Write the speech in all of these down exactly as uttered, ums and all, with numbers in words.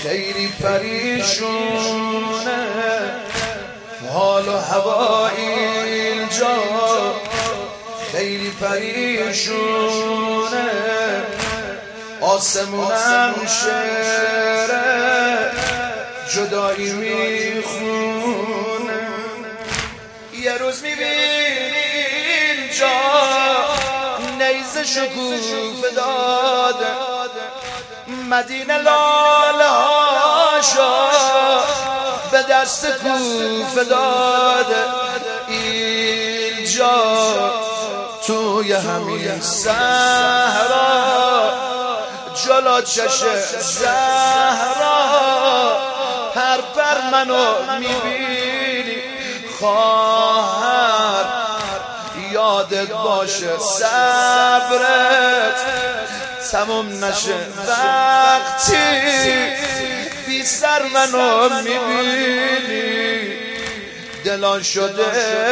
خیلی پریشونه حال و هوا اینجا خیلی پریشونه آسمونم شعر جدایی میخونه یه روز میبینی اینجا نیزه شکوفه داده مدینه لاله هاشا به دست کوفه داده اینجا توی همین صحرا جلو چشم زهرا هر پر منو میبینی خواهر یادت باشه صبرت تموم نشه وقتی بی سر منو میبینی دلان شده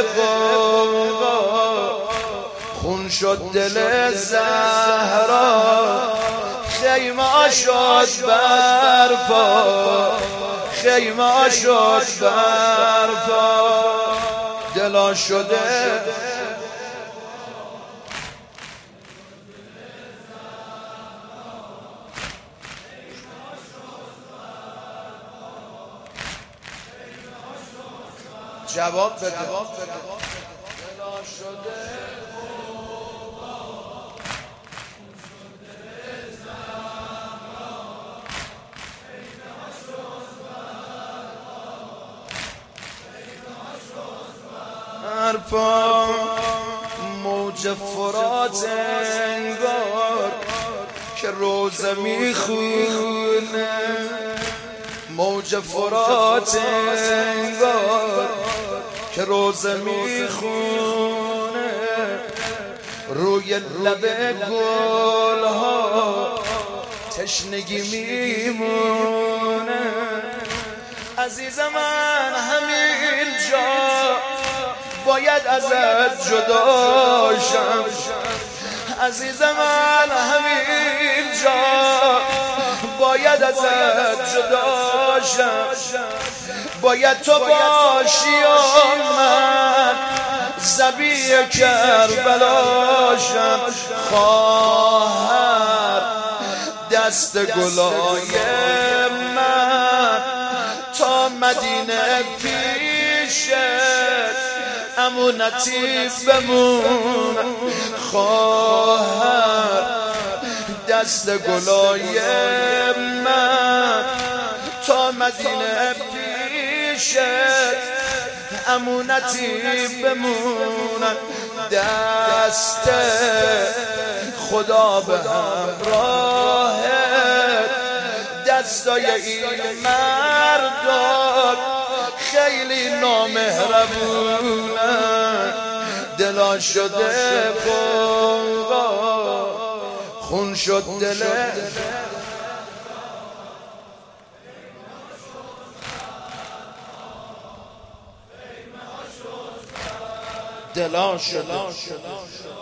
قوقا خون شد دل زهرا خیمه شد برپا خیمه شد برپا دلان شده جواب بده دلان شده برپا موج فرات انگار که روزه میخونه موج فرات انگار که روزه میخونه روی لب گل ها تشنگی میمونه عزیز من همین جا باید ازت جدا شم عزیز من همین جا باید ازت جدا شم باید تو باشی و من ذبیح کربلا شم خواهر دست گلای من تا مدینه پیشت امونتی بمون خواهر دست گلای من تا مدینه پیشت امونتی بمون دست خدا به همراهت دستای این مردم خیلی نامهربونن دلان شده قوقا خون شد دل دلان شده